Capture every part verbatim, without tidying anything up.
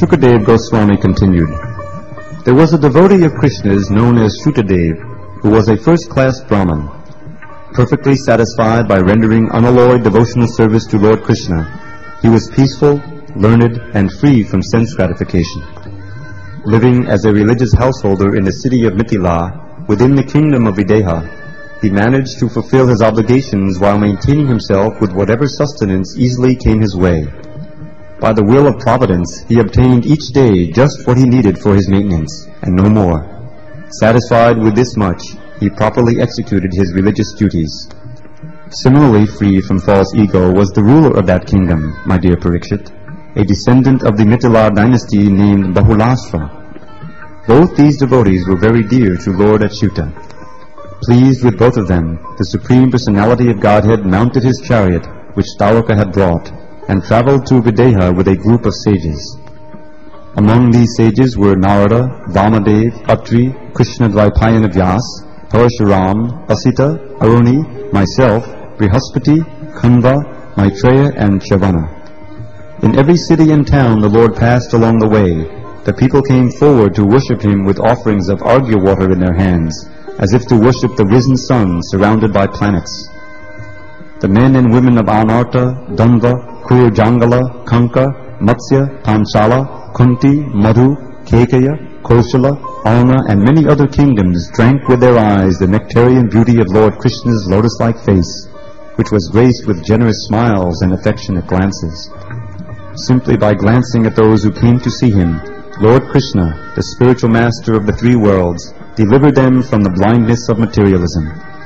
Shukadev Goswami continued, there was a devotee of Krishna's known as Shrutadev, who was a first-class Brahmin, perfectly satisfied by rendering unalloyed devotional service to Lord Krishna. He was peaceful, learned, and free from sense gratification. Living as a religious householder in the city of Mithila, within the kingdom of Videha, he managed to fulfill his obligations while maintaining himself with whatever sustenance easily came his way. By the will of Providence, he obtained each day just what he needed for his maintenance, and no more. Satisfied with this much, he properly executed his religious duties. Similarly free from false ego was the ruler of that kingdom, my dear Parikshit, a descendant of the Mithila dynasty named Bahulashva. Both these devotees were very dear to Lord Achyuta. Pleased with both of them, the Supreme Personality of Godhead mounted his chariot, which Tauraka had brought, and traveled to Videha with a group of sages. Among these sages were Narada, Vamadev, Atri, Krishna Dvaipayana Vyas, Parashuram, Asita, Aruni, myself, Brihaspati, Kanva, Maitreya, and Chavana. In every city and town the Lord passed along the way. The people came forward to worship him with offerings of arghya water in their hands, as if to worship the risen sun surrounded by planets. The men and women of Anarta, Dhanva, Kurujangala, Kanka, Matsya, Panchala, Kunti, Madhu, Kekaya, Kosala, Arna, and many other kingdoms drank with their eyes the nectarian beauty of Lord Krishna's lotus-like face, which was graced with generous smiles and affectionate glances. Simply by glancing at those who came to see him, Lord Krishna, the spiritual master of the three worlds, delivered them from the blindness of materialism.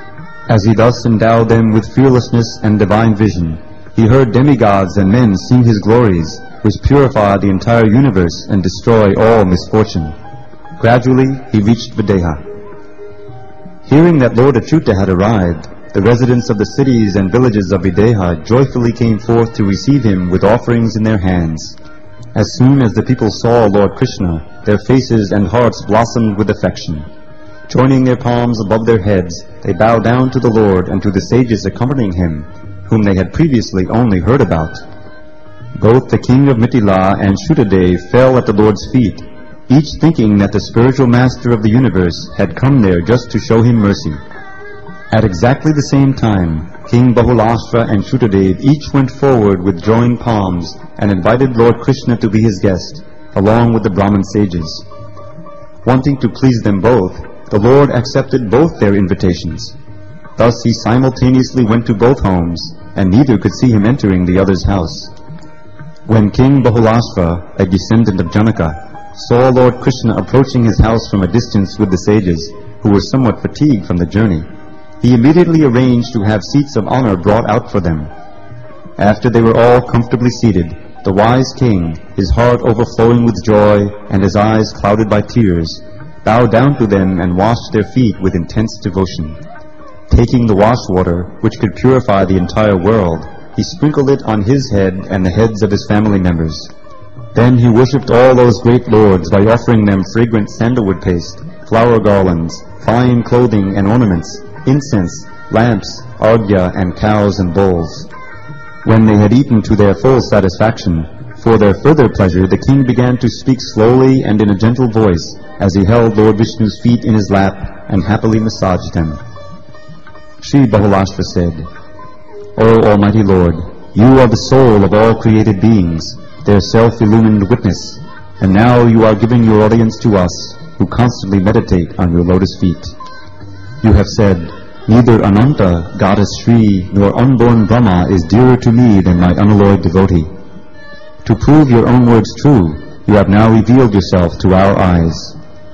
As he thus endowed them with fearlessness and divine vision, he heard demigods and men sing his glories, which purify the entire universe and destroy all misfortune. Gradually, he reached Videha. Hearing that Lord Achyuta had arrived, the residents of the cities and villages of Videha joyfully came forth to receive him with offerings in their hands. As soon as the people saw Lord Krishna, their faces and hearts blossomed with affection. Joining their palms above their heads, they bowed down to the Lord and to the sages accompanying him, whom they had previously only heard about. Both the king of Mithila and Shrutadev fell at the Lord's feet, each thinking that the spiritual master of the universe had come there just to show him mercy. At exactly the same time, King Bahulashva and Shrutadev each went forward with joined palms and invited Lord Krishna to be his guest, along with the Brahmin sages. Wanting to please them both, the Lord accepted both their invitations. Thus he simultaneously went to both homes, and neither could see him entering the other's house. When King Bahulashva, a descendant of Janaka, saw Lord Krishna approaching his house from a distance with the sages, who were somewhat fatigued from the journey, he immediately arranged to have seats of honor brought out for them. After they were all comfortably seated, the wise king, his heart overflowing with joy and his eyes clouded by tears, bowed down to them and washed their feet with intense devotion. Taking the wash water, which could purify the entire world, he sprinkled it on his head and the heads of his family members. Then he worshipped all those great lords by offering them fragrant sandalwood paste, flower garlands, fine clothing and ornaments, incense, lamps, arghya, and cows and bulls. When they had eaten to their full satisfaction, for their further pleasure the king began to speak slowly and in a gentle voice, as he held Lord Vishnu's feet in his lap and happily massaged them. Sri Bahulashva said, O Almighty Lord, you are the soul of all created beings, their self-illumined witness, and now you are giving your audience to us, who constantly meditate on your lotus feet. You have said, neither Ananta, goddess Shri, nor unborn Brahma is dearer to me than my unalloyed devotee. To prove your own words true, you have now revealed yourself to our eyes.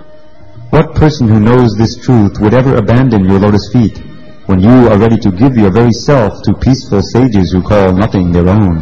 What person who knows this truth would ever abandon your lotus feet, when you are ready to give your very self to peaceful sages who call nothing their own?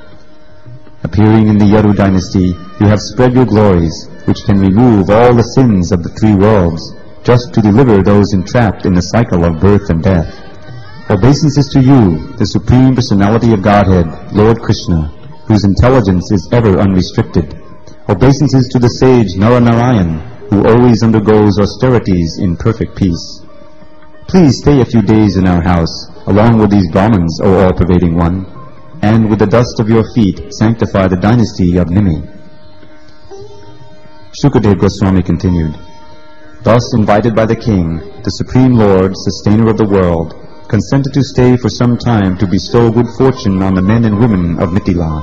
Appearing in the Yadu dynasty, you have spread your glories, which can remove all the sins of the three worlds, just to deliver those entrapped in the cycle of birth and death. Obeisances to you, the Supreme Personality of Godhead, Lord Krishna, whose intelligence is ever unrestricted. Obeisances to the sage Naranarayan, who always undergoes austerities in perfect peace. Please stay a few days in our house, along with these Brahmins, O all-pervading one, and with the dust of your feet sanctify the dynasty of Nimi. Shukadev Goswami continued, "Thus invited by the king, the Supreme Lord, sustainer of the world, consented to stay for some time to bestow good fortune on the men and women of Mithila.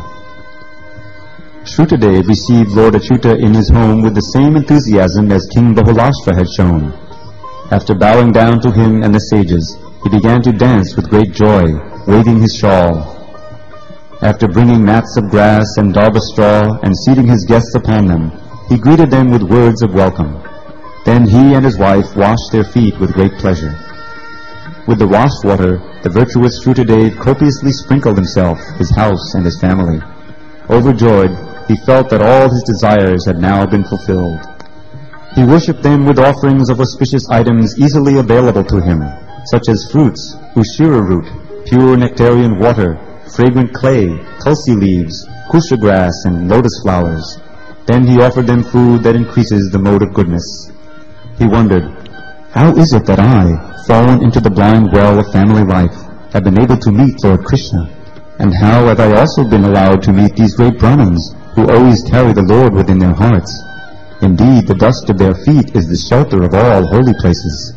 Shrutadev received Lord Achyuta in his home with the same enthusiasm as King Bahulashtra had shown. After bowing down to him and the sages, he began to dance with great joy, waving his shawl. After bringing mats of grass and darba straw and seating his guests upon them, he greeted them with words of welcome. Then he and his wife washed their feet with great pleasure. With the wash water, the virtuous Shrutadev copiously sprinkled himself, his house, and his family. Overjoyed, he felt that all his desires had now been fulfilled. He worshipped them with offerings of auspicious items easily available to him, such as fruits, ushira root, pure nectarian water, fragrant clay, tulsi leaves, kusha grass, and lotus flowers. Then he offered them food that increases the mode of goodness. He wondered, how is it that I, fallen into the blind well of family life, have been able to meet Lord Krishna? And how have I also been allowed to meet these great Brahmins, who always carry the Lord within their hearts? Indeed, the dust of their feet is the shelter of all holy places.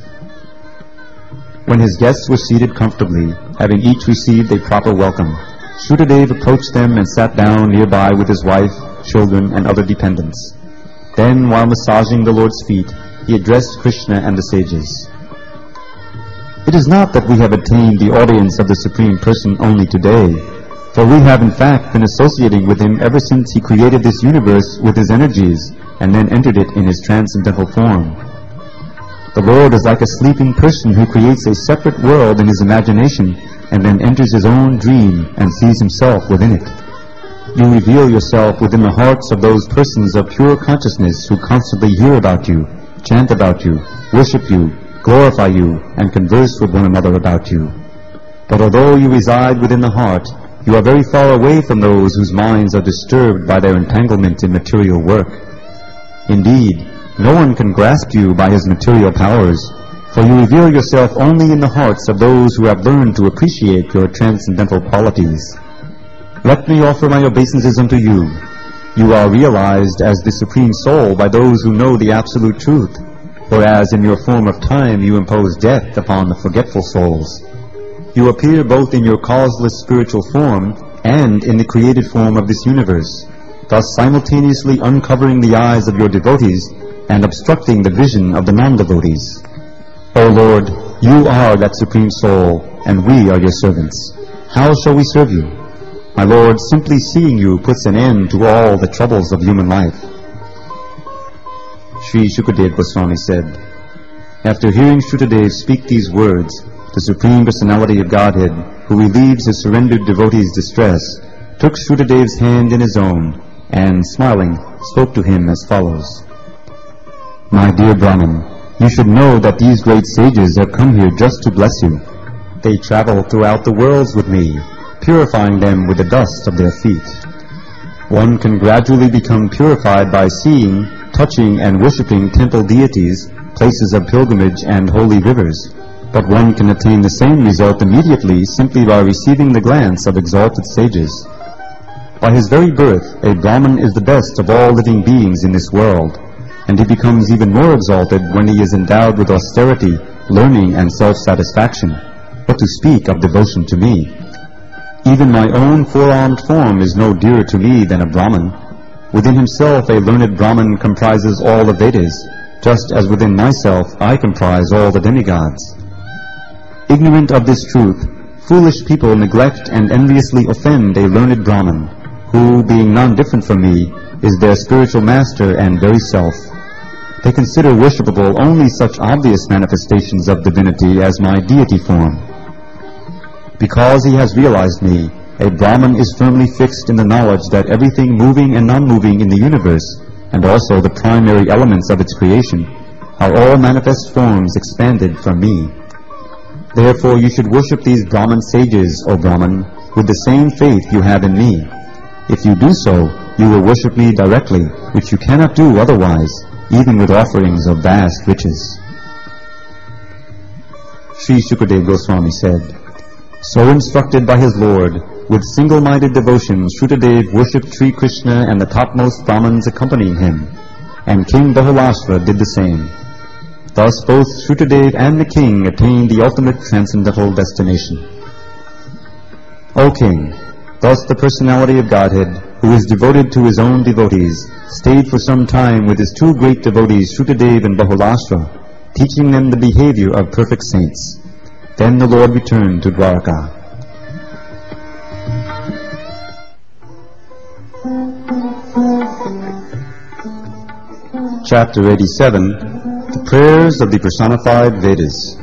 When his guests were seated comfortably, having each received a proper welcome, Shrutadev approached them and sat down nearby with his wife, children, and other dependents. Then, while massaging the Lord's feet, he addressed Krishna and the sages. It is not that we have attained the audience of the Supreme Person only today, for we have in fact been associating with him ever since he created this universe with his energies and then entered it in his transcendental form. The Lord is like a sleeping person who creates a separate world in his imagination and then enters his own dream and sees himself within it. You reveal yourself within the hearts of those persons of pure consciousness who constantly hear about you, chant about you, worship you, glorify you, and converse with one another about you. But although you reside within the heart, you are very far away from those whose minds are disturbed by their entanglement in material work. Indeed, no one can grasp you by his material powers, for you reveal yourself only in the hearts of those who have learned to appreciate your transcendental qualities. Let me offer my obeisances unto you. You are realized as the Supreme Soul by those who know the absolute truth, whereas in your form of time you impose death upon the forgetful souls. You appear both in your causeless spiritual form and in the created form of this universe, thus simultaneously uncovering the eyes of your devotees and obstructing the vision of the non-devotees. O Lord, you are that Supreme Soul, and we are your servants. How shall we serve you? My Lord, simply seeing you puts an end to all the troubles of human life. Sri Shukadev Goswami said, after hearing Shrutadev speak these words, the Supreme Personality of Godhead, who relieves his surrendered devotee's distress, took Shrutadev's hand in his own, and, smiling, spoke to him as follows. My dear Brahman, you should know that these great sages have come here just to bless you. They travel throughout the worlds with me, purifying them with the dust of their feet. One can gradually become purified by seeing, touching, and worshipping temple deities, places of pilgrimage, and holy rivers. But one can attain the same result immediately simply by receiving the glance of exalted sages. By his very birth, a Brahman is the best of all living beings in this world, and he becomes even more exalted when he is endowed with austerity, learning, and self-satisfaction, what to speak of devotion to me. Even my own four-armed form is no dearer to me than a Brahman. Within himself a learned Brahman comprises all the Vedas, just as within myself I comprise all the demigods. Ignorant of this truth, foolish people neglect and enviously offend a learned Brahman, who, being non-different from me, is their spiritual master and very self. They consider worshipable only such obvious manifestations of divinity as my deity form. Because he has realized me, a Brahman is firmly fixed in the knowledge that everything moving and non-moving in the universe, and also the primary elements of its creation, are all manifest forms expanded from me. Therefore you should worship these Brahman sages, O Brahman, with the same faith you have in me. If you do so, you will worship me directly, which you cannot do otherwise, even with offerings of vast riches. Sri Shukadev Goswami said, so instructed by his Lord, with single-minded devotion, Shrutadev worshipped Sri Krishna and the topmost Brahmins accompanying him. and King Bahulashva did the same. Thus both Shrutadev and the king attained the ultimate transcendental destination. O king, thus the personality of Godhead, who is devoted to his own devotees, stayed for some time with his two great devotees, Shrutadev and Bahulashva, teaching them the behavior of perfect saints. Then the Lord returned to Dwarka. Chapter eighty-seven, The Prayers of the Personified Vedas.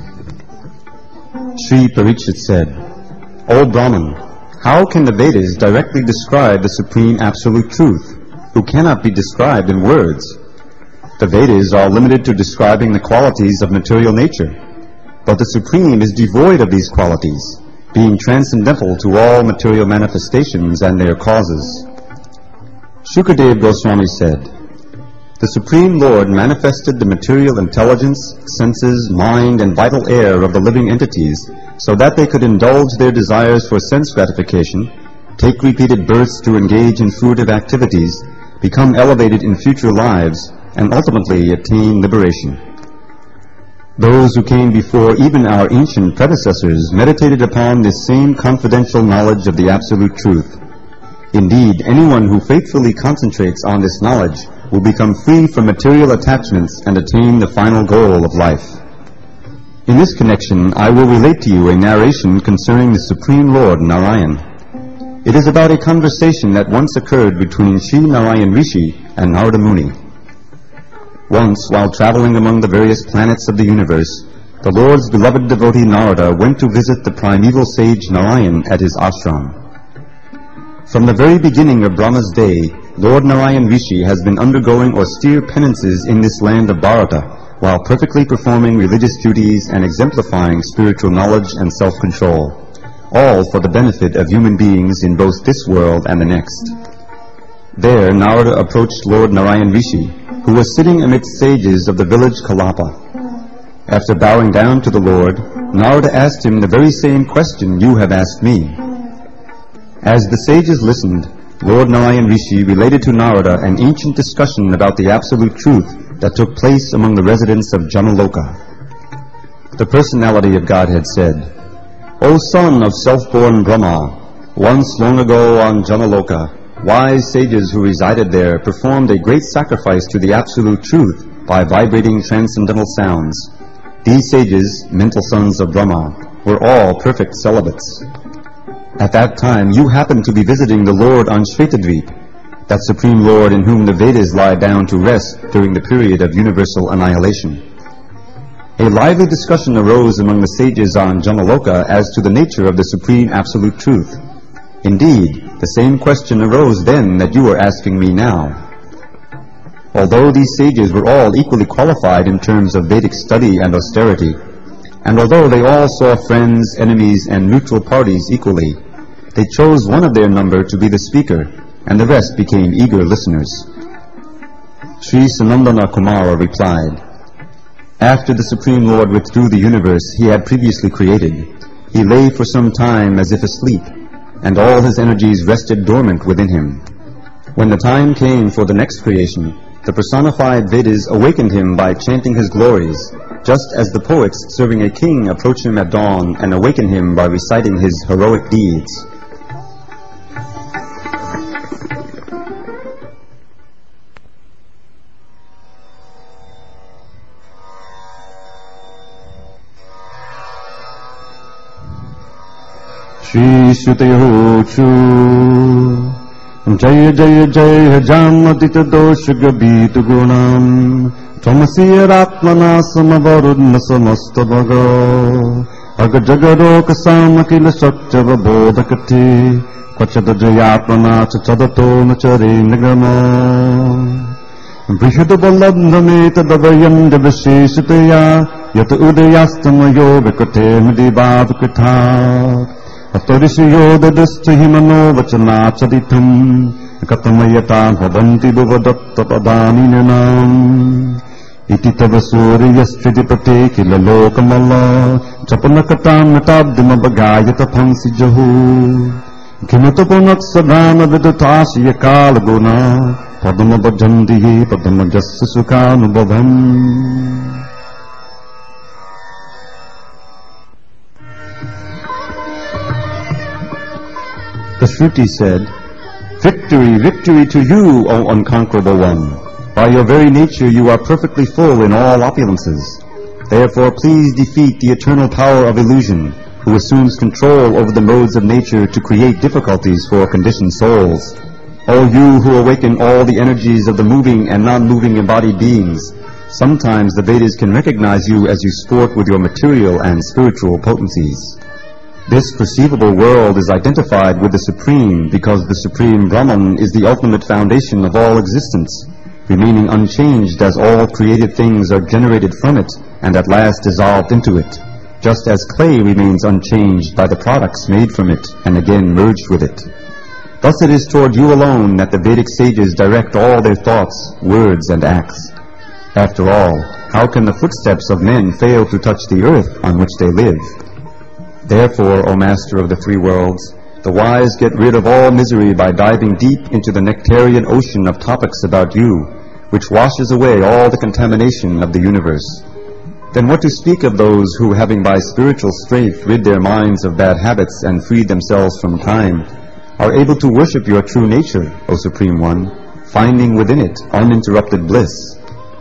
Sri Parikshit said, O Brahman, how can the Vedas directly describe the Supreme Absolute Truth, who cannot be described in words? The Vedas are limited to describing the qualities of material nature, but the Supreme is devoid of these qualities, being transcendental to all material manifestations and their causes. Shukadev Goswami said, The Supreme Lord manifested the material intelligence, senses, mind, and vital air of the living entities so that they could indulge their desires for sense gratification, take repeated births to engage in fruitive activities, become elevated in future lives, and ultimately attain liberation. Those who came before even our ancient predecessors meditated upon this same confidential knowledge of the Absolute Truth. Indeed, anyone who faithfully concentrates on this knowledge will become free from material attachments and attain the final goal of life. In this connection, I will relate to you a narration concerning the Supreme Lord Narayan. It is about a conversation that once occurred between Sri Narayan Rishi and Narada Muni. Once, while traveling among the various planets of the universe, the Lord's beloved devotee Narada went to visit the primeval sage Narayan at his ashram. From the very beginning of Brahma's day, Lord Narayan Rishi has been undergoing austere penances in this land of Bharata, while perfectly performing religious duties and exemplifying spiritual knowledge and self-control, all for the benefit of human beings in both this world and the next. There, Narada approached Lord Narayan Rishi, who was sitting amidst sages of the village Kalapa. After bowing down to the Lord, Narada asked him the very same question you have asked me. As the sages listened, Lord Narayan Rishi related to Narada an ancient discussion about the absolute truth that took place among the residents of Jamaloka. The personality of Godhead said, O son of self-born Brahma, once long ago on Jamaloka, wise sages who resided there performed a great sacrifice to the absolute truth by vibrating transcendental sounds. These sages, mental sons of Brahma, were all perfect celibates. At that time, you happened to be visiting the Lord on Shvetadvip, that Supreme Lord in whom the Vedas lie down to rest during the period of universal annihilation. A lively discussion arose among the sages on Jamaloka as to the nature of the Supreme Absolute Truth. Indeed, the same question arose then that you are asking me now. Although these sages were all equally qualified in terms of Vedic study and austerity, and although they all saw friends, enemies, and neutral parties equally, they chose one of their number to be the speaker, and the rest became eager listeners. Sri Sanandana Kumara replied, After the Supreme Lord withdrew the universe he had previously created, he lay for some time as if asleep, and all his energies rested dormant within him. When the time came for the next creation, the personified Vedas awakened him by chanting his glories, just as the poets serving a king approach him at dawn and awaken him by reciting his heroic deeds. Shri Sutayo Chu Jaya Jaya Jaya Jamadita Dosha Gabit Gunam Thomasya Ratmana Samavarudna Samastabhaga Aga Jagaroka Samakila Satyava Bodhakati Kvachada Jayatmana Chadato Nachare Nigama Brihada Balabdhameta Davayam Devashishitaya Yata Udayastama Yoga Kate Midibhavakata Atorishyo Dadastha Himano Vachana Chaditam Katamayata Bhavanti Bhuvadatta Padaninanam Iti Tavasuri Yastridipate Kila Lokamala Chapanakatam Natabdima Bagayata Pangsi Jahu Kimataponak sadhana vidutasiya kalaguna Padma bhajandiye padma jassasukanubhavam. The Shruti said, "Victory, victory to you, O unconquerable one! By your very nature you are perfectly full in all opulences. Therefore please defeat the eternal power of illusion, who assumes control over the modes of nature to create difficulties for conditioned souls. O you who awaken all the energies of the moving and non-moving embodied beings, sometimes the Vedas can recognize you as you sport with your material and spiritual potencies. This perceivable world is identified with the Supreme because the Supreme Brahman is the ultimate foundation of all existence, remaining unchanged as all created things are generated from it and at last dissolved into it, just as clay remains unchanged by the products made from it and again merged with it. Thus it is toward you alone that the Vedic sages direct all their thoughts, words, and acts. After all, how can the footsteps of men fail to touch the earth on which they live? Therefore, O Master of the three worlds, the wise get rid of all misery by diving deep into the nectarian ocean of topics about you, which washes away all the contamination of the universe. Then what to speak of those who, having by spiritual strength rid their minds of bad habits and freed themselves from time, are able to worship your true nature, O Supreme One, finding within it uninterrupted bliss?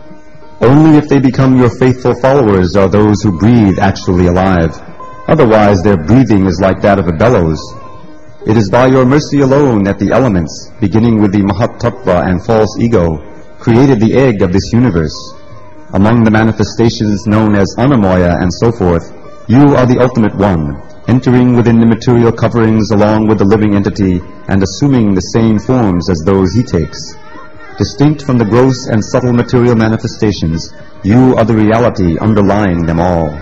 Only if they become your faithful followers are those who breathe actually alive. Otherwise their breathing is like that of a bellows. It is by your mercy alone that the elements, beginning with the Mahat Tattva and false ego, created the egg of this universe. Among the manifestations known as Annamaya and so forth, you are the ultimate one, entering within the material coverings along with the living entity and assuming the same forms as those he takes. Distinct from the gross and subtle material manifestations, you are the reality underlying them all.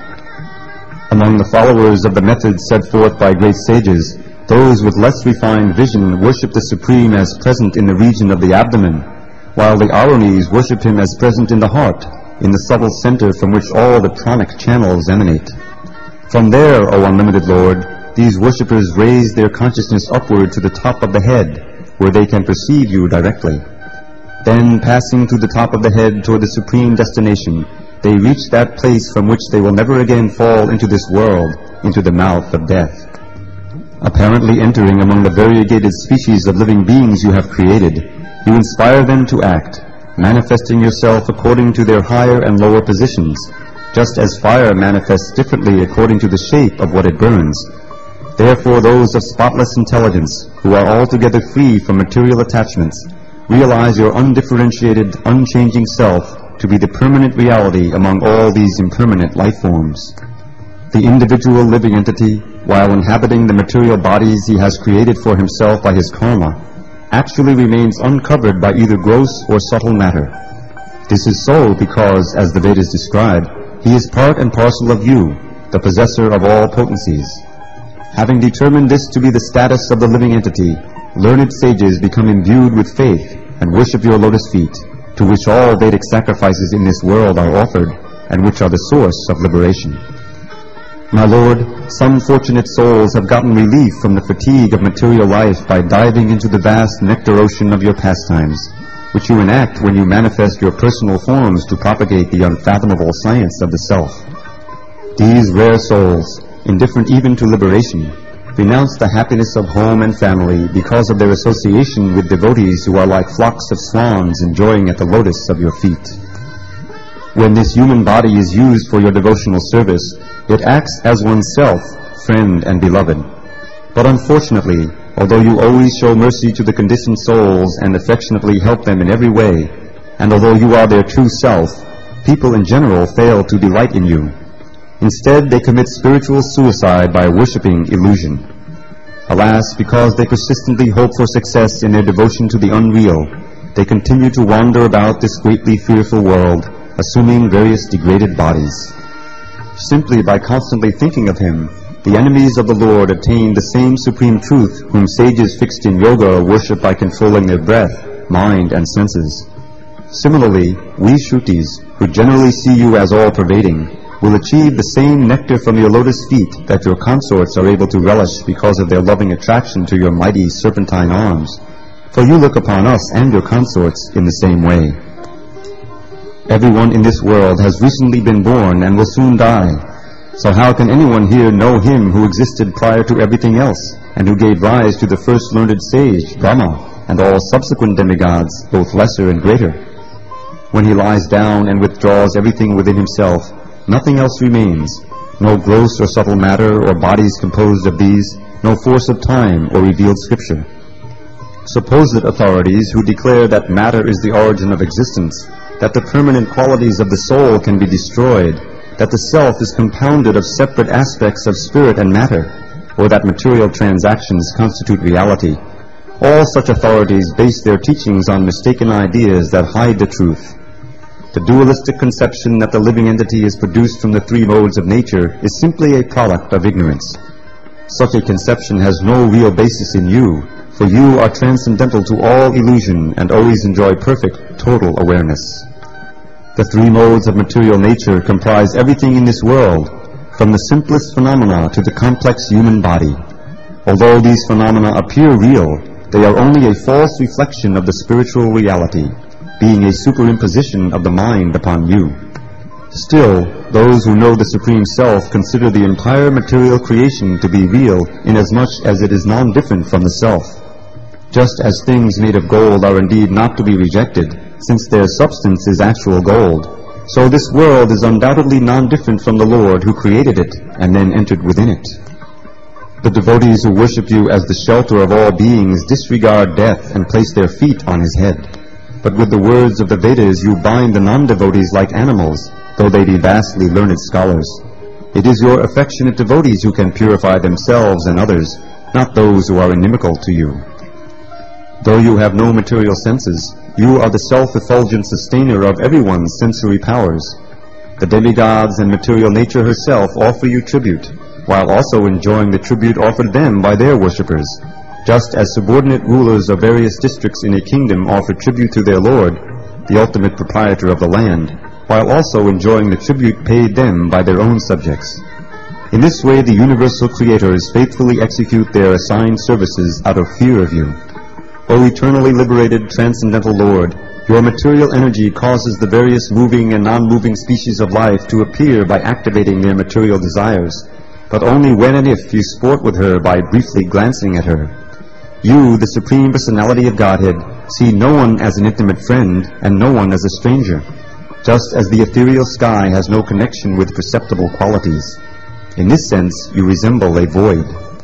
Among the followers of the methods set forth by great sages, those with less refined vision worship the Supreme as present in the region of the abdomen, while the Aranis worship him as present in the heart, in the subtle center from which all the pranic channels emanate. From there, O unlimited Lord, these worshippers raise their consciousness upward to the top of the head, where they can perceive you directly. Then, passing through the top of the head toward the supreme destination, they reach that place from which they will never again fall into this world, into the mouth of death. Apparently entering among the variegated species of living beings you have created, you inspire them to act, manifesting yourself according to their higher and lower positions, just as fire manifests differently according to the shape of what it burns. Therefore those of spotless intelligence, who are altogether free from material attachments, realize your undifferentiated, unchanging self to be the permanent reality among all these impermanent life forms. The individual living entity, while inhabiting the material bodies he has created for himself by his karma, actually remains uncovered by either gross or subtle matter. This is so because, as the Vedas describe, he is part and parcel of you, the possessor of all potencies. Having determined this to be the status of the living entity, learned sages become imbued with faith and worship your lotus feet, to which all Vedic sacrifices in this world are offered, and which are the source of liberation. My Lord, some fortunate souls have gotten relief from the fatigue of material life by diving into the vast nectar ocean of your pastimes, which you enact when you manifest your personal forms to propagate the unfathomable science of the self. These rare souls, indifferent even to liberation, renounce the happiness of home and family because of their association with devotees who are like flocks of swans enjoying at the lotus of your feet. When this human body is used for your devotional service, it acts as oneself, friend and beloved. But unfortunately, although you always show mercy to the conditioned souls and affectionately help them in every way, and although you are their true self, people in general fail to delight in you. Instead, they commit spiritual suicide by worshipping illusion. Alas, because they persistently hope for success in their devotion to the unreal, they continue to wander about this greatly fearful world, assuming various degraded bodies. Simply by constantly thinking of him, the enemies of the Lord attain the same supreme truth whom sages fixed in yoga worship by controlling their breath, mind, and senses. Similarly, we Shrutis, who generally see you as all-pervading, will achieve the same nectar from your lotus feet that your consorts are able to relish because of their loving attraction to your mighty serpentine arms. For you look upon us and your consorts in the same way. Everyone in this world has recently been born and will soon die. So how can anyone here know him who existed prior to everything else, and who gave rise to the first learned sage, Brahma, and all subsequent demigods, both lesser and greater? When he lies down and withdraws everything within himself, nothing else remains, no gross or subtle matter or bodies composed of these, no force of time or revealed scripture. Supposed authorities who declare that matter is the origin of existence, that the permanent qualities of the soul can be destroyed, that the self is compounded of separate aspects of spirit and matter, or that material transactions constitute reality. All such authorities base their teachings on mistaken ideas that hide the truth. The dualistic conception that the living entity is produced from the three modes of nature is simply a product of ignorance. Such a conception has no real basis in you, for you are transcendental to all illusion and always enjoy perfect, total awareness. The three modes of material nature comprise everything in this world, from the simplest phenomena to the complex human body. Although these phenomena appear real, they are only a false reflection of the spiritual reality, being a superimposition of the mind upon you. Still, those who know the Supreme Self consider the entire material creation to be real inasmuch as it is non-different from the Self. Just as things made of gold are indeed not to be rejected, since their substance is actual gold, so this world is undoubtedly non-different from the Lord who created it and then entered within it. The devotees who worship you as the shelter of all beings disregard death and place their feet on his head. But with the words of the Vedas you bind the non-devotees like animals, though they be vastly learned scholars. It is your affectionate devotees who can purify themselves and others, not those who are inimical to you. Though you have no material senses, you are the self-effulgent sustainer of everyone's sensory powers. The demigods and material nature herself offer you tribute, while also enjoying the tribute offered them by their worshippers, just as subordinate rulers of various districts in a kingdom offer tribute to their lord, the ultimate proprietor of the land, while also enjoying the tribute paid them by their own subjects. In this way the universal creators faithfully execute their assigned services out of fear of you. O eternally liberated transcendental Lord, your material energy causes the various moving and non-moving species of life to appear by activating their material desires, but only when and if you sport with her by briefly glancing at her. You, the Supreme Personality of Godhead, see no one as an intimate friend and no one as a stranger, just as the ethereal sky has no connection with perceptible qualities. In this sense, you resemble a void.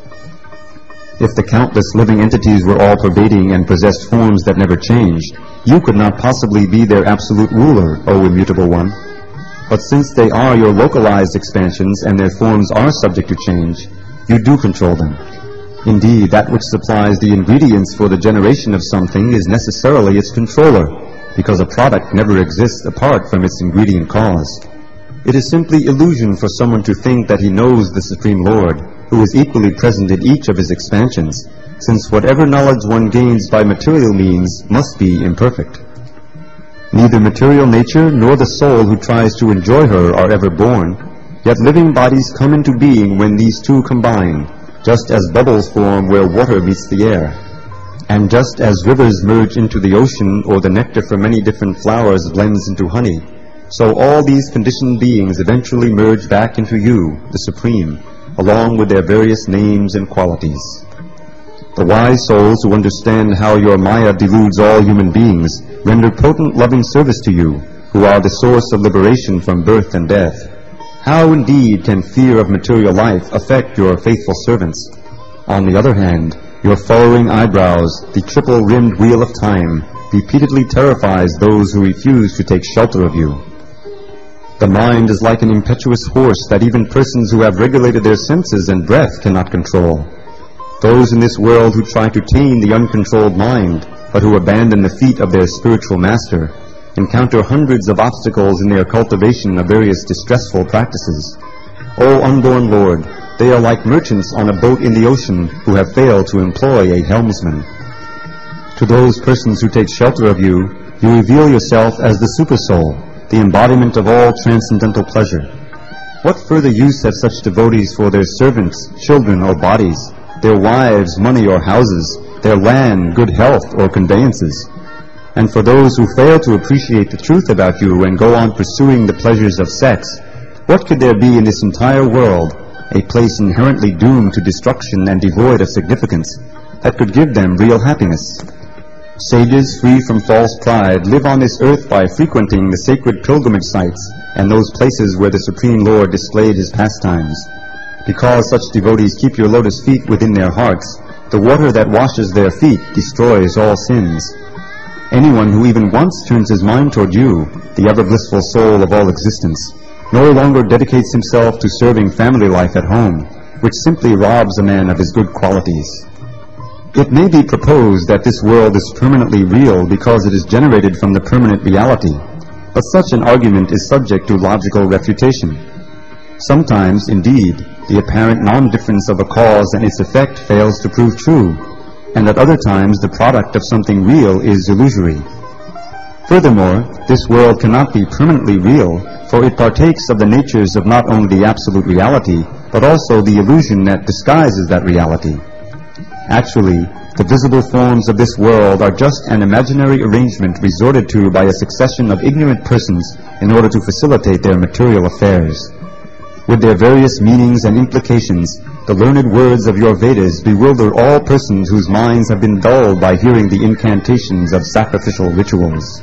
If the countless living entities were all pervading and possessed forms that never changed, you could not possibly be their absolute ruler, O immutable one. But since they are your localized expansions and their forms are subject to change, you do control them. Indeed, that which supplies the ingredients for the generation of something is necessarily its controller, because a product never exists apart from its ingredient cause. It is simply illusion for someone to think that he knows the Supreme Lord, who is equally present in each of his expansions, since whatever knowledge one gains by material means must be imperfect. Neither material nature nor the soul who tries to enjoy her are ever born, yet living bodies come into being when these two combine, just as bubbles form where water meets the air. And just as rivers merge into the ocean or the nectar from many different flowers blends into honey, so all these conditioned beings eventually merge back into you, the Supreme, along with their various names and qualities. The wise souls who understand how your Maya deludes all human beings render potent loving service to you, who are the source of liberation from birth and death. How indeed can fear of material life affect your faithful servants? On the other hand, your furrowing eyebrows, the triple-rimmed wheel of time, repeatedly terrifies those who refuse to take shelter of you. The mind is like an impetuous horse that even persons who have regulated their senses and breath cannot control. Those in this world who try to tame the uncontrolled mind, but who abandon the feet of their spiritual master, encounter hundreds of obstacles in their cultivation of various distressful practices. O unborn Lord, they are like merchants on a boat in the ocean who have failed to employ a helmsman. To those persons who take shelter of you, you reveal yourself as the Supersoul, the embodiment of all transcendental pleasure. What further use have such devotees for their servants, children, or bodies, their wives, money, or houses, their land, good health, or conveyances? And for those who fail to appreciate the truth about you and go on pursuing the pleasures of sex, what could there be in this entire world, a place inherently doomed to destruction and devoid of significance, that could give them real happiness? Sages free from false pride live on this earth by frequenting the sacred pilgrimage sites and those places where the Supreme Lord displayed his pastimes. Because such devotees keep your lotus feet within their hearts, the water that washes their feet destroys all sins. Anyone who even once turns his mind toward you, the ever-blissful soul of all existence, no longer dedicates himself to serving family life at home, which simply robs a man of his good qualities. It may be proposed that this world is permanently real because it is generated from the permanent reality, but such an argument is subject to logical refutation. Sometimes, indeed, the apparent non-difference of a cause and its effect fails to prove true, and at other times the product of something real is illusory. Furthermore, this world cannot be permanently real, for it partakes of the natures of not only the absolute reality, but also the illusion that disguises that reality. Actually, the visible forms of this world are just an imaginary arrangement resorted to by a succession of ignorant persons in order to facilitate their material affairs. With their various meanings and implications, the learned words of your Vedas bewilder all persons whose minds have been dulled by hearing the incantations of sacrificial rituals.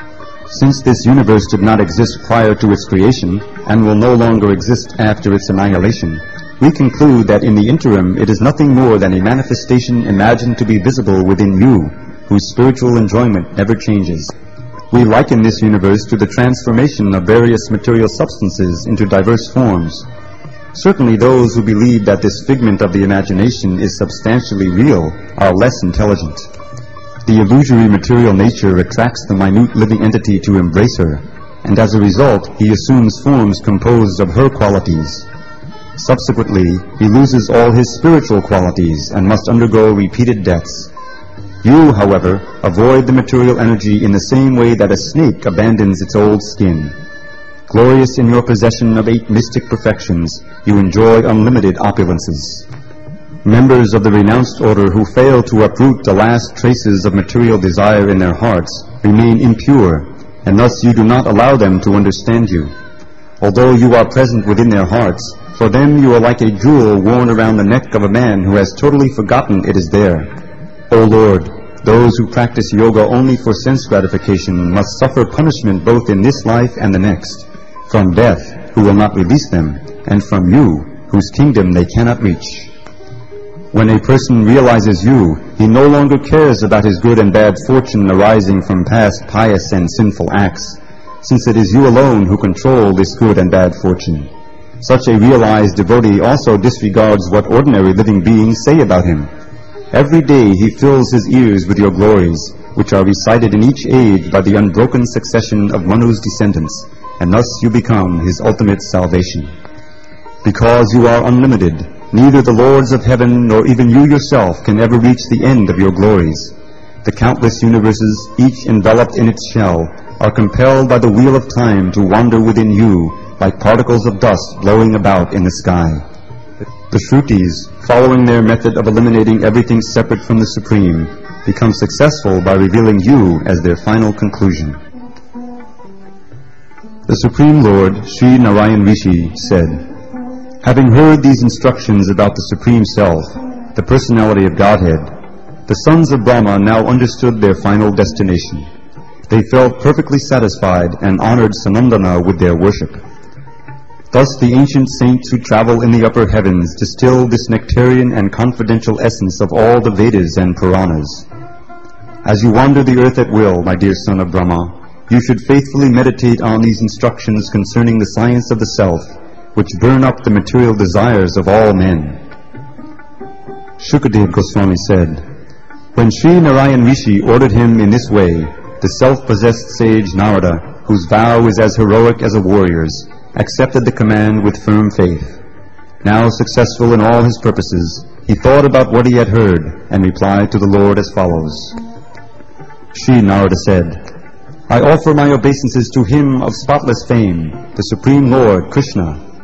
Since this universe did not exist prior to its creation, and will no longer exist after its annihilation, we conclude that in the interim it is nothing more than a manifestation imagined to be visible within you, whose spiritual enjoyment never changes. We liken this universe to the transformation of various material substances into diverse forms. Certainly those who believe that this figment of the imagination is substantially real are less intelligent. The illusory material nature attracts the minute living entity to embrace her, and as a result he assumes forms composed of her qualities. Subsequently, he loses all his spiritual qualities and must undergo repeated deaths. You, however, avoid the material energy in the same way that a snake abandons its old skin. Glorious in your possession of eight mystic perfections, you enjoy unlimited opulences. Members of the renounced order who fail to uproot the last traces of material desire in their hearts remain impure, and thus you do not allow them to understand you. Although you are present within their hearts, for them you are like a jewel worn around the neck of a man who has totally forgotten it is there. O Lord, those who practice yoga only for sense gratification must suffer punishment both in this life and the next, from death, who will not release them, and from you, whose kingdom they cannot reach. When a person realizes you, he no longer cares about his good and bad fortune arising from past pious and sinful acts, since it is you alone who control this good and bad fortune. Such a realized devotee also disregards what ordinary living beings say about him. Every day he fills his ears with your glories, which are recited in each age by the unbroken succession of Manu's descendants, and thus you become his ultimate salvation. Because you are unlimited, neither the lords of heaven nor even you yourself can ever reach the end of your glories. The countless universes, each enveloped in its shell, are compelled by the wheel of time to wander within you like particles of dust blowing about in the sky. The Shrutis, following their method of eliminating everything separate from the Supreme, become successful by revealing you as their final conclusion. The Supreme Lord, Sri Narayan Rishi, said, having heard these instructions about the Supreme Self, the personality of Godhead, the sons of Brahma now understood their final destination. They felt perfectly satisfied and honored Sanandana with their worship. Thus the ancient saints who travel in the upper heavens distill this nectarian and confidential essence of all the Vedas and Puranas. As you wander the earth at will, my dear son of Brahma, you should faithfully meditate on these instructions concerning the science of the self, which burn up the material desires of all men. Shukadev Goswami said, when Sri Narayan Rishi ordered him in this way, the self-possessed sage Narada, whose vow is as heroic as a warrior's, accepted the command with firm faith. Now successful in all his purposes, he thought about what he had heard and replied to the Lord as follows. Sri Narada said, I offer my obeisances to him of spotless fame, the Supreme Lord, Krishna,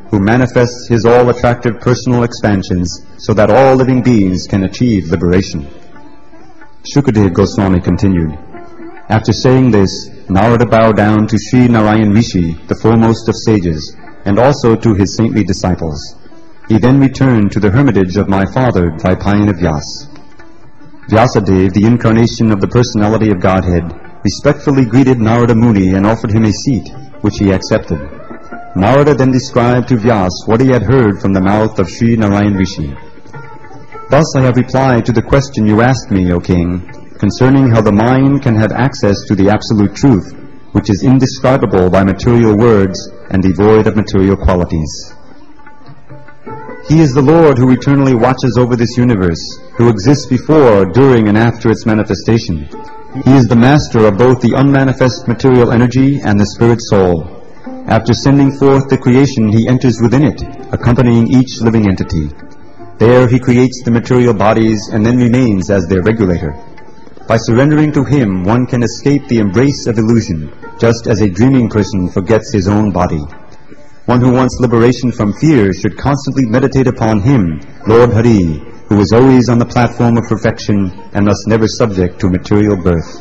who manifests his all-attractive personal expansions so that all living beings can achieve liberation. Shukadeva Goswami continued, after saying this, Narada bowed down to Sri Narayan Rishi, the foremost of sages, and also to his saintly disciples. He then returned to the hermitage of my father, Dvaipayana Vyas. Vyasadeva, the incarnation of the personality of Godhead, respectfully greeted Narada Muni and offered him a seat, which he accepted. Narada then described to Vyas what he had heard from the mouth of Sri Narayan Rishi. Thus I have replied to the question you asked me, O king, concerning how the mind can have access to the absolute truth, which is indescribable by material words and devoid of material qualities. He is the Lord who eternally watches over this universe, who exists before, during, and after its manifestation. He is the master of both the unmanifest material energy and the spirit soul. After sending forth the creation, he enters within it, accompanying each living entity. There he creates the material bodies and then remains as their regulator. By surrendering to him, one can escape the embrace of illusion, just as a dreaming person forgets his own body. One who wants liberation from fear should constantly meditate upon him, Lord Hari, who is always on the platform of perfection and thus never subject to material birth.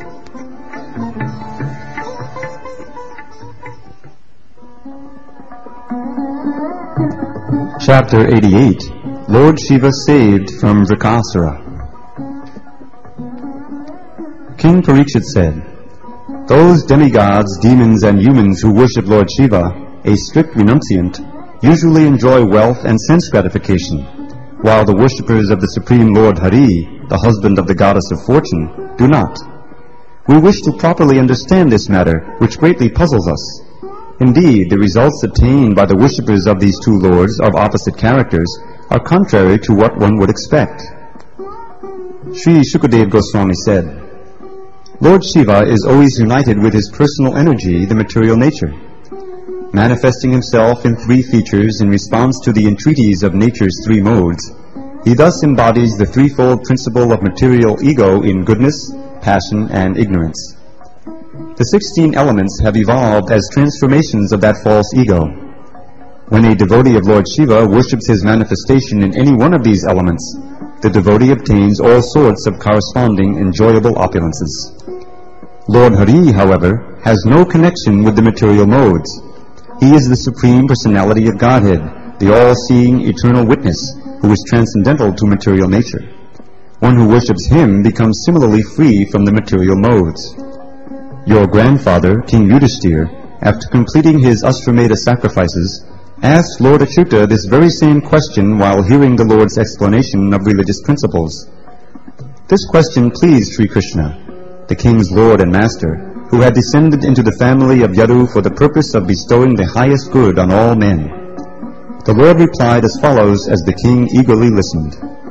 Chapter eighty-eight. Lord Shiva saved from Vrikasura. King Parikshit said, those demigods, demons, and humans who worship Lord Shiva, a strict renunciant, usually enjoy wealth and sense gratification, while the worshippers of the Supreme Lord Hari, the husband of the goddess of fortune, do not. We wish to properly understand this matter, which greatly puzzles us. Indeed, the results obtained by the worshippers of these two lords of opposite characters are contrary to what one would expect. Sri Shukadeva Goswami said, Lord Shiva is always united with his personal energy, the material nature. Manifesting himself in three features in response to the entreaties of nature's three modes, he thus embodies the threefold principle of material ego in goodness, passion, and ignorance. The sixteen elements have evolved as transformations of that false ego. When a devotee of Lord Shiva worships his manifestation in any one of these elements, the devotee obtains all sorts of corresponding enjoyable opulences. Lord Hari, however, has no connection with the material modes. He is the Supreme Personality of Godhead, the all-seeing eternal witness, who is transcendental to material nature. One who worships him becomes similarly free from the material modes. Your grandfather, King Yudhishthira, after completing his Ashwamedha sacrifices, asked Lord Achyuta this very same question while hearing the Lord's explanation of religious principles. This question pleased Sri Krishna, the king's lord and master, who had descended into the family of Yadu for the purpose of bestowing the highest good on all men. The Lord replied as follows as the king eagerly listened.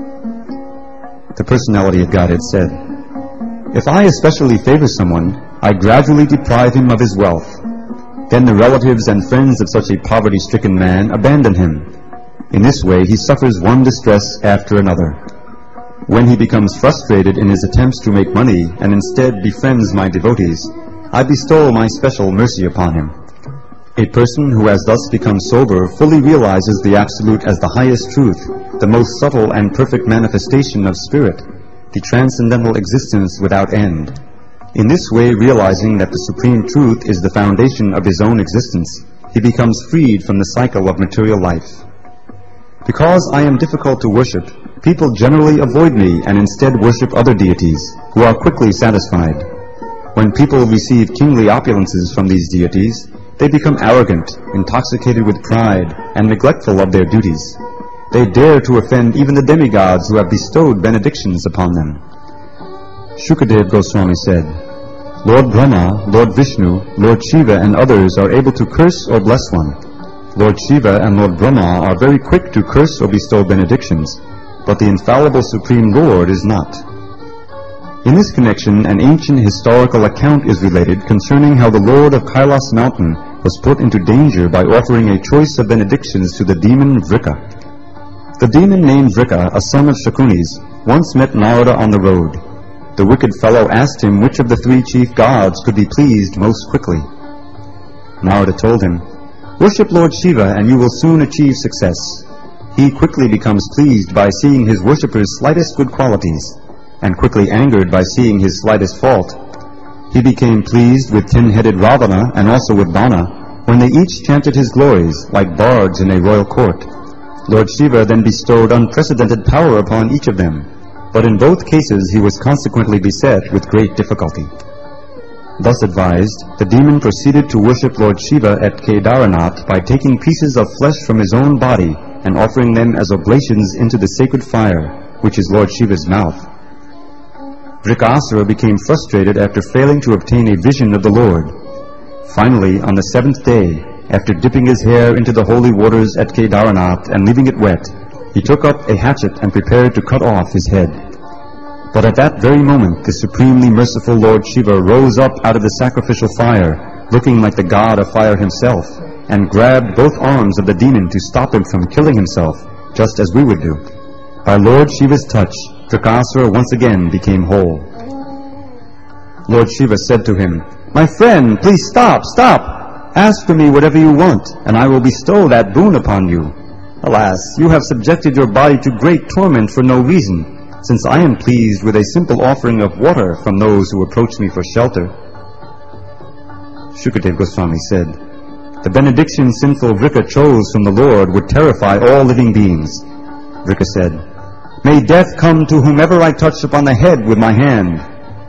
The personality of Godhead said, if I especially favor someone, I gradually deprive him of his wealth. Then the relatives and friends of such a poverty-stricken man abandon him. In this way he suffers one distress after another. When he becomes frustrated in his attempts to make money and instead befriends my devotees, I bestow my special mercy upon him. A person who has thus become sober fully realizes the Absolute as the highest truth, the most subtle and perfect manifestation of spirit, the transcendental existence without end. In this way, realizing that the Supreme Truth is the foundation of his own existence, he becomes freed from the cycle of material life. Because I am difficult to worship, people generally avoid me and instead worship other deities, who are quickly satisfied. When people receive kingly opulences from these deities, they become arrogant, intoxicated with pride, and neglectful of their duties. They dare to offend even the demigods who have bestowed benedictions upon them. Shukadeva Goswami said, Lord Brahma, Lord Vishnu, Lord Shiva, and others are able to curse or bless one. Lord Shiva and Lord Brahma are very quick to curse or bestow benedictions, but the infallible Supreme Lord is not. In this connection, an ancient historical account is related concerning how the Lord of Kailas mountain was put into danger by offering a choice of benedictions to the demon Vrika. The demon named Vrika, a son of Shakunis, once met Narada on the road. The wicked fellow asked him which of the three chief gods could be pleased most quickly. Narada told him, Worship Lord Shiva and you will soon achieve success. He quickly becomes pleased by seeing his worshippers' slightest good qualities, and quickly angered by seeing his slightest fault. He became pleased with ten-headed Ravana and also with Bana, when they each chanted his glories like bards in a royal court. Lord Shiva then bestowed unprecedented power upon each of them, but in both cases he was consequently beset with great difficulty. Thus advised, the demon proceeded to worship Lord Shiva at Kedaranath by taking pieces of flesh from his own body and offering them as oblations into the sacred fire, which is Lord Shiva's mouth. Vrikasura became frustrated after failing to obtain a vision of the Lord. Finally, on the seventh day, after dipping his hair into the holy waters at Kedaranath and leaving it wet, he took up a hatchet and prepared to cut off his head. But at that very moment, the supremely merciful Lord Shiva rose up out of the sacrificial fire, looking like the god of fire himself, and grabbed both arms of the demon to stop him from killing himself, just as we would do. By Lord Shiva's touch, Vrikasura once again became whole. Lord Shiva said to him, "My friend, please stop, stop! Ask for me whatever you want, and I will bestow that boon upon you. Alas, you have subjected your body to great torment for no reason, since I am pleased with a simple offering of water from those who approach me for shelter." Shukadev Goswami said, "The benediction sinful Vrika chose from the Lord would terrify all living beings." Vrika said, "May death come to whomever I touch upon the head with my hand."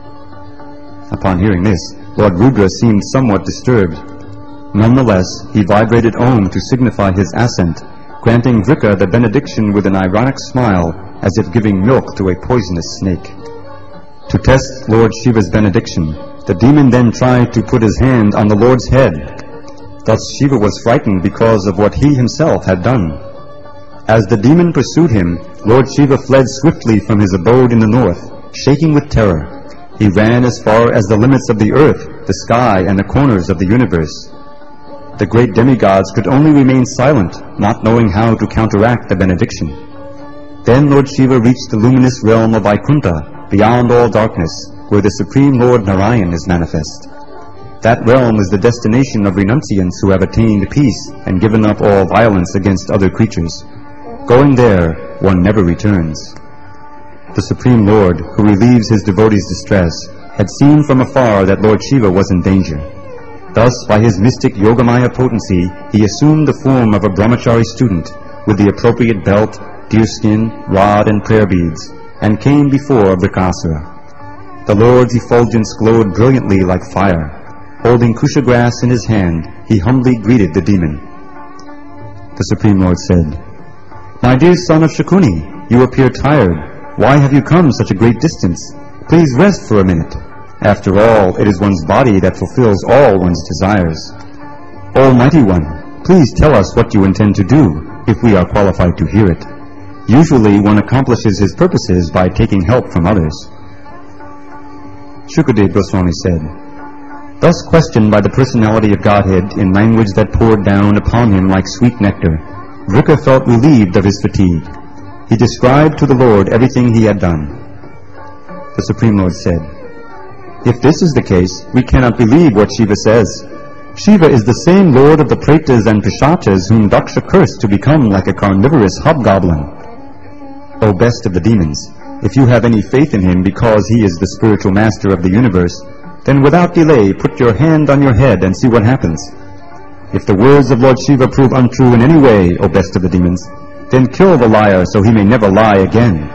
Upon hearing this, Lord Rudra seemed somewhat disturbed. Nonetheless, he vibrated Om to signify his assent, granting Vrika the benediction with an ironic smile, as if giving milk to a poisonous snake. To test Lord Shiva's benediction, the demon then tried to put his hand on the Lord's head. Thus Shiva was frightened because of what he himself had done. As the demon pursued him, Lord Shiva fled swiftly from his abode in the north, shaking with terror. He ran as far as the limits of the earth, the sky, and the corners of the universe. The great demigods could only remain silent, not knowing how to counteract the benediction. Then Lord Shiva reached the luminous realm of Vaikuntha, beyond all darkness, where the Supreme Lord Narayan is manifest. That realm is the destination of renunciants who have attained peace and given up all violence against other creatures. Going there, one never returns. The Supreme Lord, who relieves his devotees' distress, had seen from afar that Lord Shiva was in danger. Thus, by his mystic Yogamaya potency, he assumed the form of a brahmachari student, with the appropriate belt, deerskin, rod, and prayer beads, and came before Vrikasura. The Lord's effulgence glowed brilliantly like fire. Holding kusha grass in his hand, he humbly greeted the demon. The Supreme Lord said, "My dear son of Shakuni, you appear tired. Why have you come such a great distance? Please rest for a minute. After all, it is one's body that fulfills all one's desires. Almighty One, please tell us what you intend to do, if we are qualified to hear it. Usually one accomplishes his purposes by taking help from others." Shukadev Goswami said, "Thus questioned by the personality of Godhead in language that poured down upon him like sweet nectar, Vrika felt relieved of his fatigue. He described to the Lord everything he had done. The Supreme Lord said, "If this is the case, we cannot believe what Shiva says. Shiva is the same Lord of the Pretas and Pishachas whom Daksha cursed to become like a carnivorous hobgoblin. O best of the demons, if you have any faith in him because he is the spiritual master of the universe, then without delay put your hand on your head and see what happens. If the words of Lord Shiva prove untrue in any way, O best of the demons, then kill the liar so he may never lie again."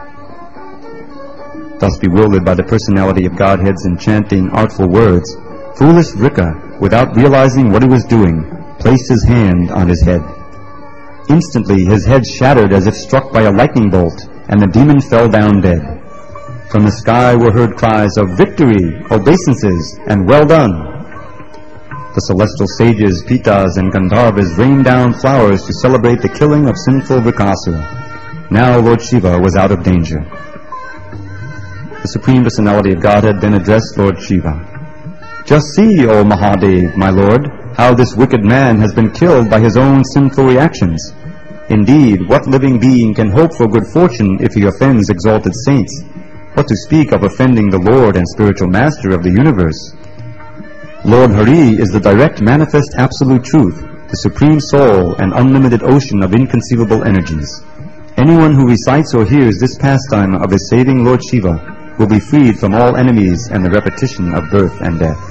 Thus bewildered by the personality of Godhead's enchanting, artful words, foolish Vrika, without realizing what he was doing, placed his hand on his head. Instantly his head shattered as if struck by a lightning bolt, and the demon fell down dead. From the sky were heard cries of "Victory! Obeisances!" and "Well done!" The celestial sages, Pitas, and Gandharvas rained down flowers to celebrate the killing of sinful Vrikasura. Now Lord Shiva was out of danger. The Supreme Personality of Godhead then addressed Lord Shiva. "Just see, O Mahadev, my Lord, how this wicked man has been killed by his own sinful reactions. Indeed, what living being can hope for good fortune if he offends exalted saints? What to speak of offending the Lord and spiritual master of the universe? Lord Hari is the direct manifest absolute truth, the supreme soul and unlimited ocean of inconceivable energies. Anyone who recites or hears this pastime of his saving Lord Shiva will be freed from all enemies and the repetition of birth and death.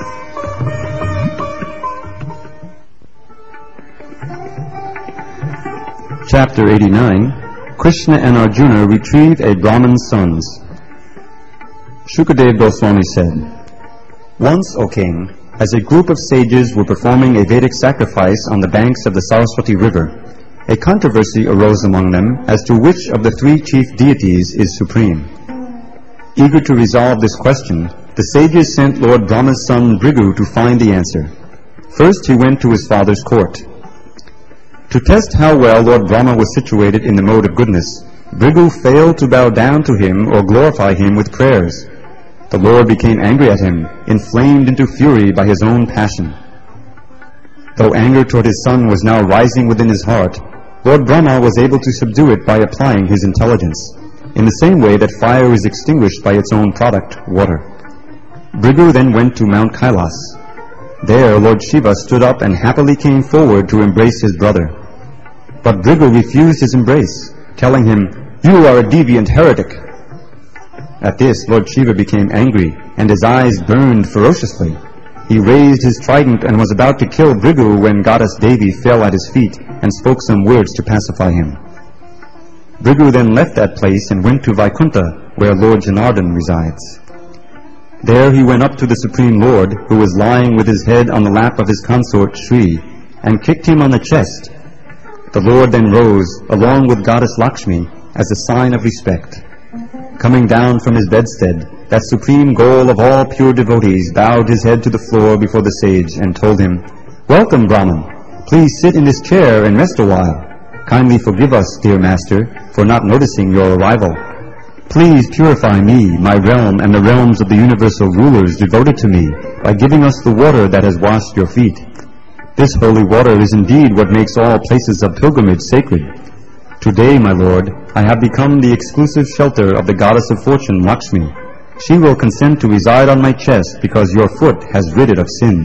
Chapter eighty-nine. Krishna and Arjuna retrieve a Brahman's sons. Shukadeva Goswami said, "Once, O king, as a group of sages were performing a Vedic sacrifice on the banks of the Saraswati river, a controversy arose among them as to which of the three chief deities is supreme. Eager to resolve this question, the sages sent Lord Brahma's son Bhrigu to find the answer. First he went to his father's court. To test how well Lord Brahma was situated in the mode of goodness, Bhrigu failed to bow down to him or glorify him with prayers. The Lord became angry at him, inflamed into fury by his own passion. Though anger toward his son was now rising within his heart, Lord Brahma was able to subdue it by applying his intelligence, in the same way that fire is extinguished by its own product, water. Bhrigu then went to Mount Kailas. There Lord Shiva stood up and happily came forward to embrace his brother. But Bhrigu refused his embrace, telling him, 'You are a deviant heretic.' At this, Lord Shiva became angry, and his eyes burned ferociously. He raised his trident and was about to kill Bhrigu when Goddess Devi fell at his feet and spoke some words to pacify him. Bhrigu then left that place and went to Vaikuntha, where Lord Janardhan resides. There he went up to the Supreme Lord, who was lying with his head on the lap of his consort Shri, and kicked him on the chest. The Lord then rose, along with Goddess Lakshmi, as a sign of respect. Coming down from his bedstead, that supreme goal of all pure devotees bowed his head to the floor before the sage and told him, 'Welcome, Brahman. Please sit in this chair and rest a while. Kindly forgive us, dear master, for not noticing your arrival. Please purify me, my realm, and the realms of the universal rulers devoted to me by giving us the water that has washed your feet. This holy water is indeed what makes all places of pilgrimage sacred. Today, my lord, I have become the exclusive shelter of the goddess of fortune, Lakshmi. She will consent to reside on my chest because your foot has rid it of sins."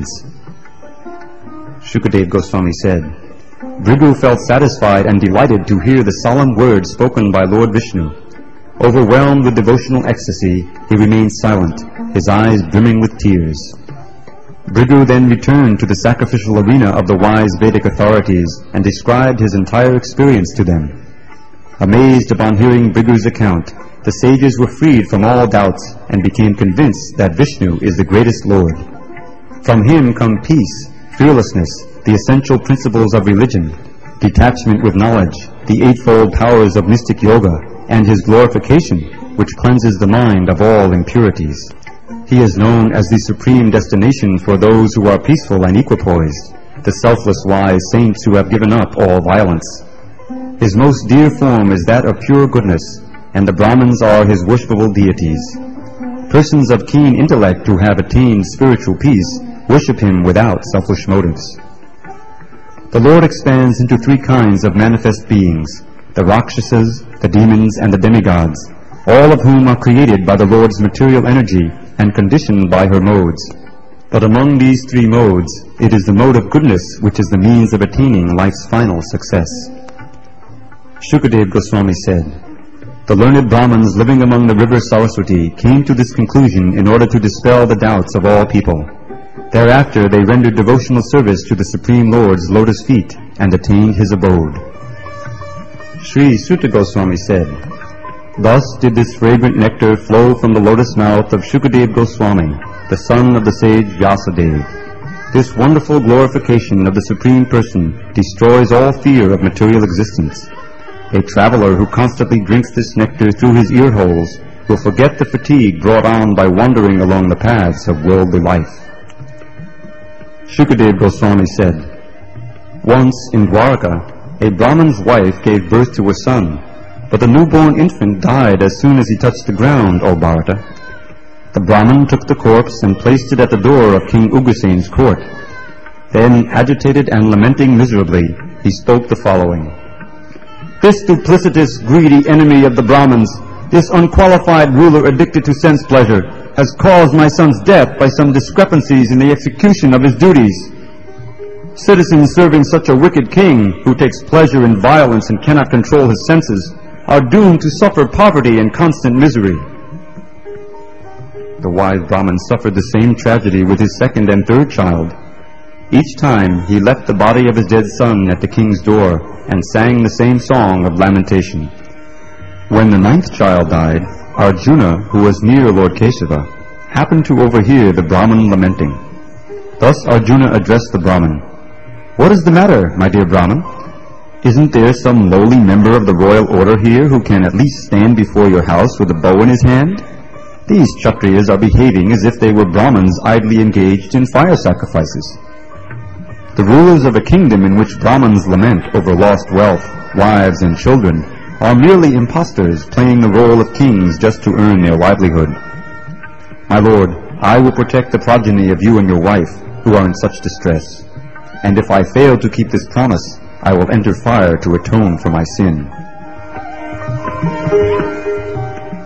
Shukadeva Goswami said, Bhrigu felt satisfied and delighted to hear the solemn words spoken by Lord Vishnu. Overwhelmed with devotional ecstasy, he remained silent, his eyes brimming with tears. Bhrigu then returned to the sacrificial arena of the wise Vedic authorities and described his entire experience to them. Amazed upon hearing Bhrigu's account, the sages were freed from all doubts and became convinced that Vishnu is the greatest Lord. From him come peace, fearlessness, the essential principles of religion, detachment with knowledge, the eightfold powers of mystic yoga, and his glorification, which cleanses the mind of all impurities. He is known as the supreme destination for those who are peaceful and equipoised, the selfless wise saints who have given up all violence. His most dear form is that of pure goodness, and the Brahmins are his worshipable deities. Persons of keen intellect who have attained spiritual peace worship him without selfish motives. The Lord expands into three kinds of manifest beings, the Rakshasas, the demons, and the demigods, all of whom are created by the Lord's material energy and conditioned by her modes. But among these three modes, it is the mode of goodness which is the means of attaining life's final success. Shukadeva Goswami said, "The learned Brahmins living among the river Saraswati came to this conclusion in order to dispel the doubts of all people. Thereafter they rendered devotional service to the Supreme Lord's lotus feet and attained his abode." Sri Suta Goswami said, "Thus did this fragrant nectar flow from the lotus mouth of Shukadeva Goswami, the son of the sage Vyasadeva. This wonderful glorification of the Supreme Person destroys all fear of material existence. A traveler who constantly drinks this nectar through his ear holes will forget the fatigue brought on by wandering along the paths of worldly life." Shukadeva Goswami said, "Once in Dwarka, a Brahman's wife gave birth to a son, but the newborn infant died as soon as he touched the ground, O Bharata. The Brahman took the corpse and placed it at the door of King Ugrasena's court. Then, agitated and lamenting miserably, he spoke the following: 'This duplicitous, greedy enemy of the Brahmins, this unqualified ruler addicted to sense pleasure, has caused my son's death by some discrepancies in the execution of his duties. Citizens serving such a wicked king, who takes pleasure in violence and cannot control his senses, are doomed to suffer poverty and constant misery. The wise Brahmin suffered the same tragedy with his second and third child. Each time he left the body of his dead son at the king's door and sang the same song of lamentation. When the ninth child died, Arjuna, who was near Lord Kesava, happened to overhear the Brahmin lamenting. Thus Arjuna addressed the Brahmin. "What is the matter, my dear Brahmin? Isn't there some lowly member of the royal order here who can at least stand before your house with a bow in his hand? These Kshatriyas are behaving as if they were Brahmins idly engaged in fire sacrifices. The rulers of a kingdom in which Brahmins lament over lost wealth, wives, and children are merely impostors playing the role of kings just to earn their livelihood. My lord, I will protect the progeny of you and your wife, who are in such distress. And if I fail to keep this promise, I will enter fire to atone for my sin."